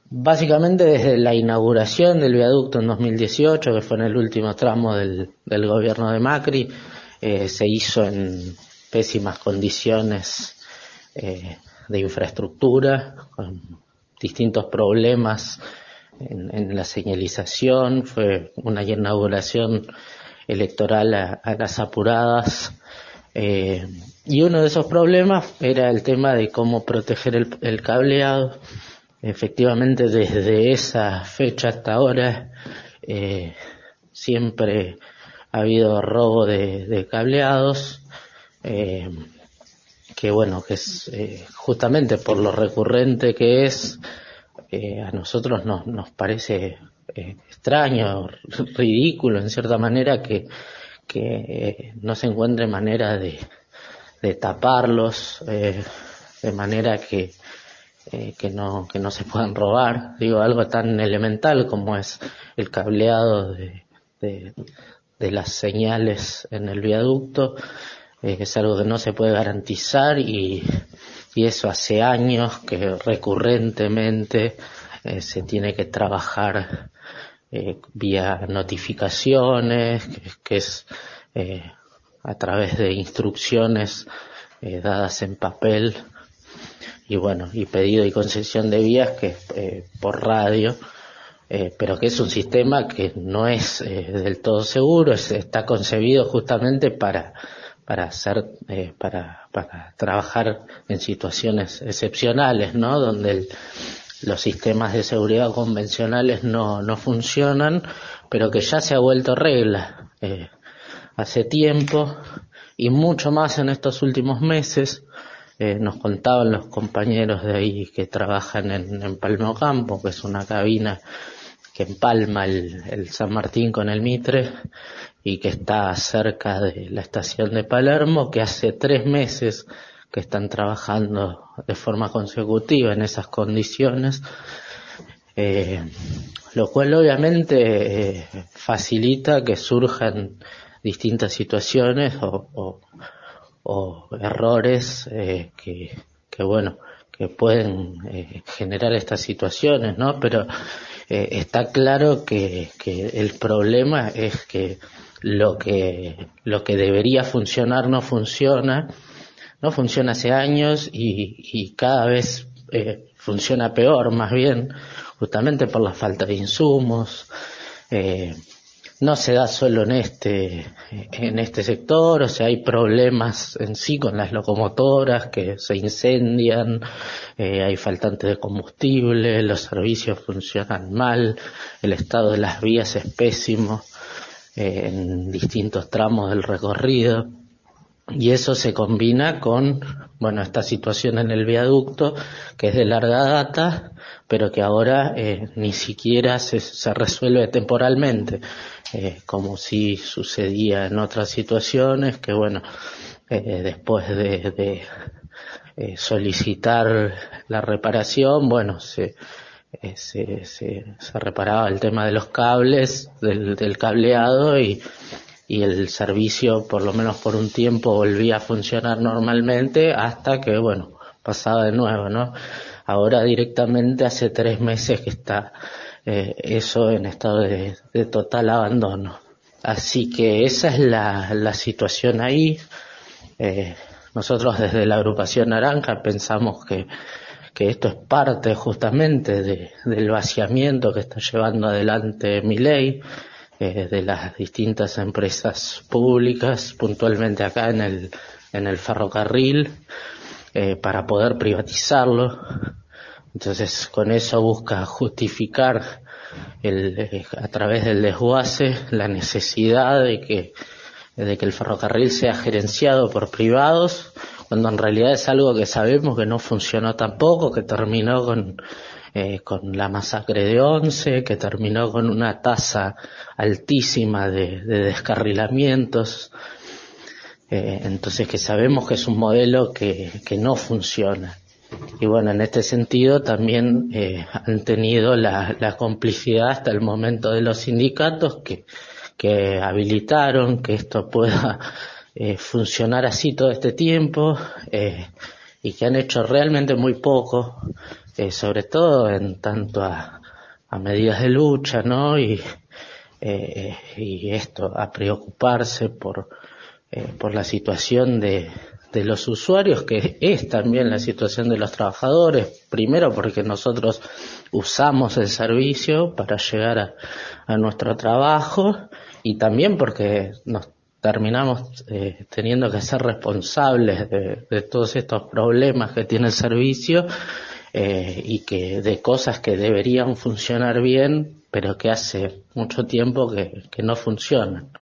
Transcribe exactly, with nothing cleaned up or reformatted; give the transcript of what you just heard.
Básicamente desde la inauguración del viaducto en dos mil dieciocho, que fue en el último tramo del, del gobierno de Macri, eh, se hizo en pésimas condiciones eh, de infraestructura, con distintos problemas en, en la señalización. Fue una inauguración electoral a, a las apuradas, eh, y uno de esos problemas era el tema de cómo proteger el, el cableado. Efectivamente, desde esa fecha hasta ahora eh, siempre ha habido robo de, de cableados, eh, que bueno, que es eh, justamente por lo recurrente que es, eh, a nosotros nos, nos parece eh, extraño, ridículo en cierta manera que, que eh, no se encuentre manera de, de taparlos, eh, de manera que Eh, que no que no se puedan robar. Digo, algo tan elemental como es el cableado de, de, de las señales en el viaducto, eh, es algo que no se puede garantizar, y, y eso hace años que recurrentemente eh, se tiene que trabajar eh, vía notificaciones, que, que es eh, a través de instrucciones eh, dadas en papel, y bueno, y pedido y concesión de vías que eh, por radio, eh, pero que es un sistema que no es eh, del todo seguro, es, está concebido justamente para para hacer eh, para para trabajar en situaciones excepcionales, ¿no? Donde el, los sistemas de seguridad convencionales no no funcionan, pero que ya se ha vuelto regla eh, hace tiempo, y mucho más en estos últimos meses. Eh, nos contaban los compañeros de ahí que trabajan en, en Palma Ocampo, que es una cabina que empalma el, el San Martín con el Mitre y que está cerca de la estación de Palermo, que hace tres meses que están trabajando de forma consecutiva en esas condiciones, eh, lo cual obviamente eh, facilita que surjan distintas situaciones o, o o errores eh, que, que bueno, que pueden eh, generar estas situaciones, ¿no? Pero eh, está claro que, que el problema es que lo que lo que debería funcionar no funciona, no funciona hace años, y, y cada vez eh, funciona peor, más bien, justamente por la falta de insumos. Eh, No se da solo en este en este sector, o sea, hay problemas en sí con las locomotoras que se incendian, eh, hay faltante de combustible, los servicios funcionan mal, el estado de las vías es pésimo eh, en distintos tramos del recorrido, y eso se combina con, bueno, esta situación en el viaducto que es de larga data, pero que ahora eh, ni siquiera se, se resuelve temporalmente, eh, como si sucedía en otras situaciones, que bueno, eh, después de, de eh, solicitar la reparación, bueno, se, eh, se, se, se reparaba el tema de los cables, del, del cableado, y y el servicio, por lo menos por un tiempo, volvía a funcionar normalmente hasta que, bueno, pasaba de nuevo, ¿no? Ahora directamente hace tres meses que está eh, eso en estado de, de total abandono. Así que esa es la, la situación ahí. Eh, nosotros desde la agrupación Naranja pensamos que, que esto es parte justamente de, del vaciamiento que está llevando adelante Milei, Eh, de las distintas empresas públicas, puntualmente acá en el en el ferrocarril, eh, para poder privatizarlo. Entonces, con eso busca justificar el, eh, a través del desguace la necesidad de que de que el ferrocarril sea gerenciado por privados, cuando en realidad es algo que sabemos que no funcionó tampoco, que terminó con Eh, con la masacre de Once, que terminó con una tasa altísima de, de descarrilamientos, eh, entonces que sabemos que es un modelo que, que no funciona. Y bueno, en este sentido también eh, han tenido la, la complicidad hasta el momento de los sindicatos que, que habilitaron que esto pueda eh, funcionar así todo este tiempo, eh, y que han hecho realmente muy poco. eh, sobre todo en tanto a, a medidas de lucha, ¿no? Y, eh, y esto, a preocuparse por, eh, por la situación de, de los usuarios, que es también la situación de los trabajadores, primero porque nosotros usamos el servicio para llegar a, a nuestro trabajo, y también porque nos terminamos eh, teniendo que ser responsables de, de todos estos problemas que tiene el servicio, eh, y que de cosas que deberían funcionar bien, pero que hace mucho tiempo que, que no funcionan.